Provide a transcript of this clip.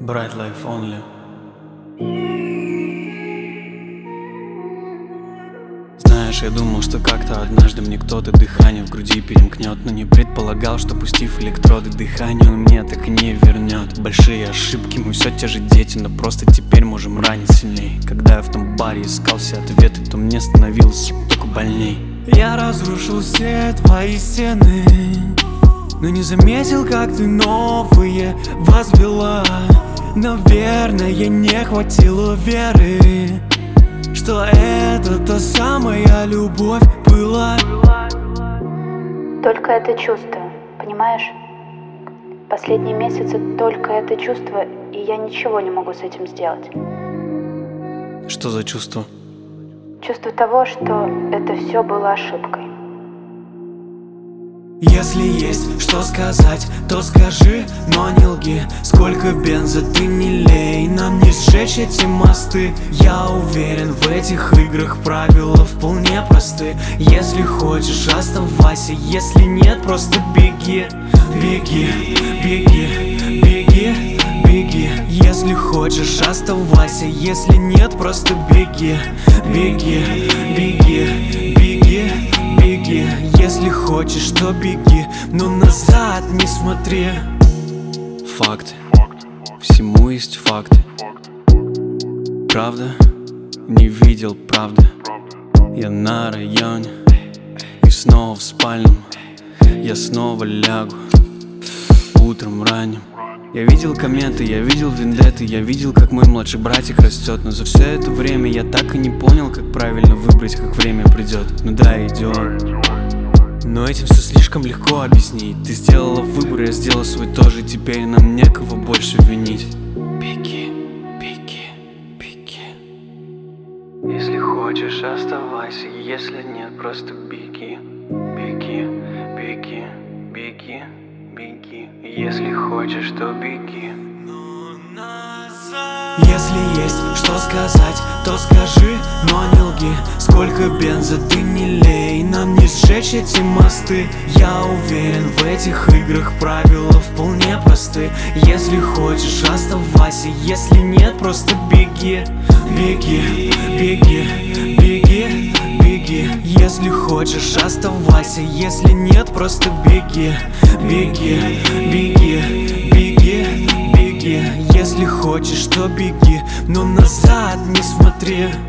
Bright Life Only. Знаешь, я думал, что как-то однажды мне кто-то дыхание в груди перемкнет, но не предполагал, что пустив электроды дыхания, он мне так и не вернет. Большие ошибки, мы все те же дети, но просто теперь можем ранить сильней. Когда я в том баре искал все ответы, то мне становилось только больней. Я разрушил все твои стены, но не заметил, как ты новые возвела. Наверное, не хватило веры, что это та самая любовь была. Только это чувство, понимаешь? Последние месяцы только это чувство, и я ничего не могу с этим сделать. Что за чувство? Чувство того, что это все было ошибкой. Если есть что сказать, то скажи, но не лги. Сколько бенза ты не лей, нам не сжечь эти мосты. Я уверен, в этих играх правила вполне просты. Если хочешь, оставайся, если нет, просто беги. Беги, беги, беги, беги. Если хочешь, оставайся, если нет, просто беги. Беги, беги, беги, беги. Если хочешь, то беги, но назад не смотри. Факты, всему есть факты. Правда? Не видел правды. Я на районе и снова в спальном. Я снова лягу утром ранним. Я видел комменты, я видел вендетты, я видел, как мой младший братик растет. Но за все это время я так и не понял, как правильно выбрать, как время придет. Ну да, идет. Но этим все слишком легко объяснить. Ты сделала выбор, я сделал свой тоже. Теперь нам некого больше винить. Беги, беги, беги. Если хочешь, оставайся. Если нет, просто беги. Беги, беги, беги, беги. Если хочешь, то беги. Если есть что сказать, то скажи, но не лги. Сколько бенза ты не лей, нам не сжечь эти мосты. Я уверен, в этих играх правила вполне просты. Если хочешь, оставайся, если нет, просто беги. Беги, беги, беги, беги. Если хочешь, оставайся, если нет, просто беги. Беги, беги, беги, беги. Если хочешь, то беги, но назад не смотри.